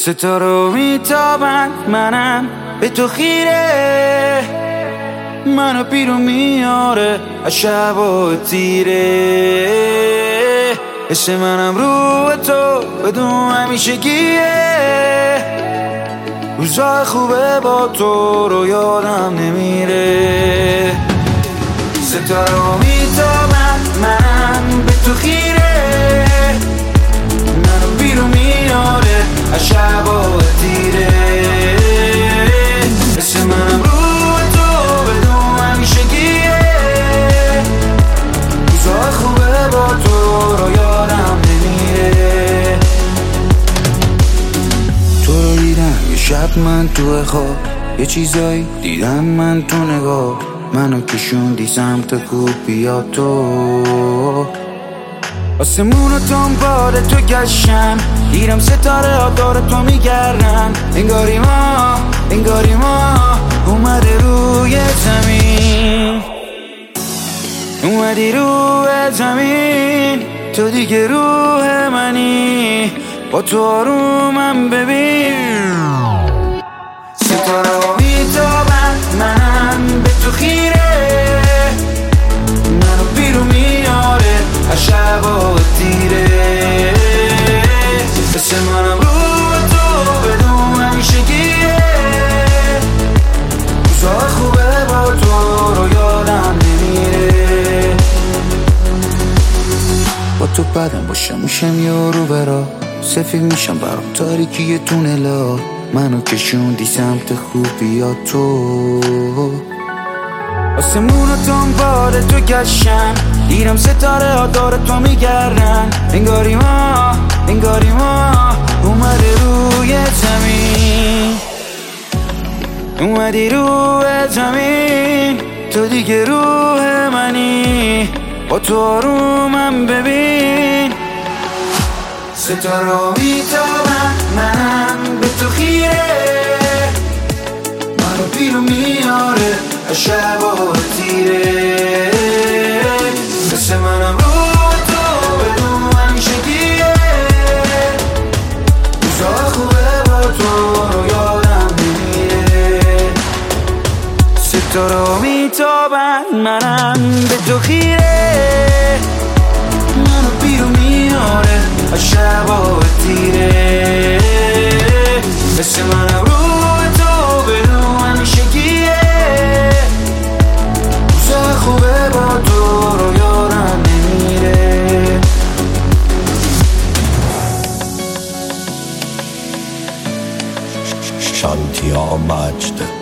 ستاره میتابند منم به تو خیره، منو بیرون میاره از شب و تیره. عشق منم رو تو بدون همیشگیه، روزای خوبه با تو رو یادم نمیره. ستاره میتابند منم به تو خیره، منو بیرون میاره از شب و تیره. عشق منم رو تو بدون همیشگیه، روزای خوبه با تو رو یادم نمیره. تو رو دیدم یه شب من تو خواب، یه چیزایی دیدم من تو نگاه، منو کشوندی سمت کوه بیا تو. آسمون و دنبال تو گشتم، دیدم ستاره ها دور تو میگردن. انگاری ما اومده روی زمین، اومدی روی زمین. تو دیگه روح منی، با تو آرومم ببین. ستاره ها میتابند منم به تو خیره، منو بیرون میاره از شب و تیره. عشق منم رو تو بدون همیشگیه، روزای خوبه با تو رو یادم نمیره. با تو بدم باشم میشم یارو برا، سفید میشم برام تاریکی تونلا. منو کشوندی سمت خوبی تو. آسمون و دنبال تو گشتم، دیدم ستاره ها دور تو میگردن. انگاری ما اومده روی زمین، اومدی روی زمین. تو دیگه روح منی، با تو آرومم ببین. ستاره میتابند منم به تو خیره، منو بیرون میاره از شب و تیره. عشق منم رو تو بدون همیشگیه، روزای خوبه با تو رو یادم نمیره. ستاره میتابند منم به تو خیره، منو بیرون میاره از شب و تیره. عشق منم رو تو بدون همیشگیه، روزای خوبه با تو رو یادم نمیره. شانتیا مجد